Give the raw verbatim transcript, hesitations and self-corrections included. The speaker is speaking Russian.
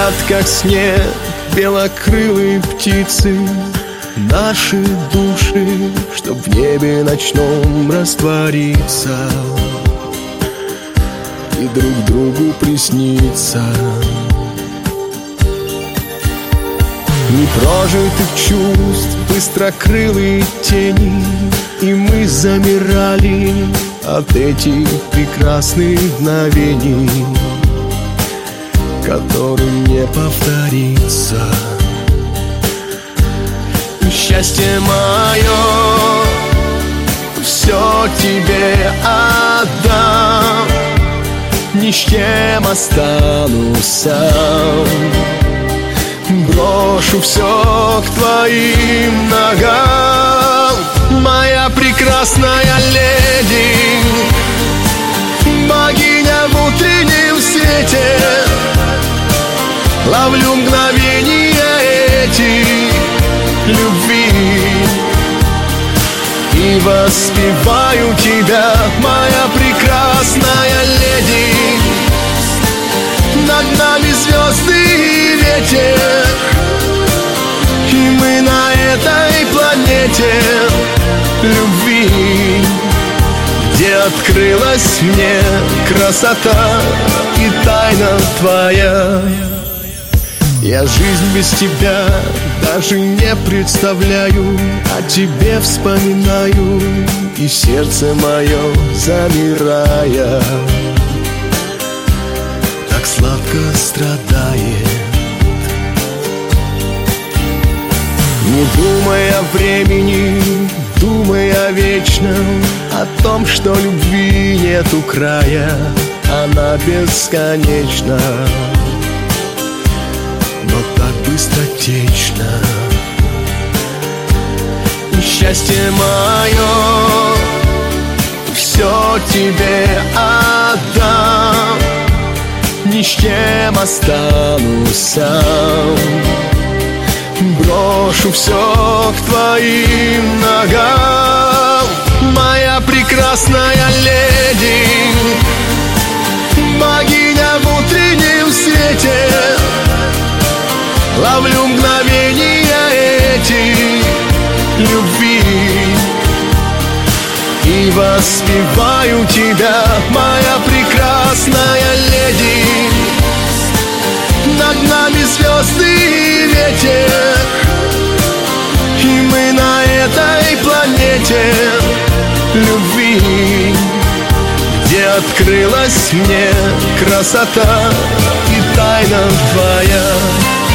Спят, как снег, белокрылые птицы, наши души, чтоб в небе ночном раствориться и друг другу присниться. Непрожитых чувств, быстрокрылые тени, и мы замирали от этих прекрасных мгновений, которым не повторится. Счастье мое, все тебе отдам, ни с чем останусь сам. Брошу все к твоим ногам, моя прекрасная леди, богиня в утреннем свете. Ловлю мгновения эти любви и воспеваю тебя, моя прекрасная леди. Над нами звезды и ветер, и мы на этой планете любви, где открылась мне красота и тайна твоя. Я жизнь без тебя даже не представляю, о тебе вспоминаю, и сердце мое, замирая, так сладко страдает. Не думай о времени, думай о вечном, о том, что любви нету края, она бесконечна, но так быстротечно. И счастье мое, все тебе отдам, ни с чем останусь сам. Брошу все к твоим ногам, моя прекрасная леди, богиня в утреннем свете. Ловлю мгновения эти любви и воспеваю тебя, моя прекрасная леди. Над нами звезды и ветер, и мы на этой планете любви, где открылась мне красота и тайна твоя.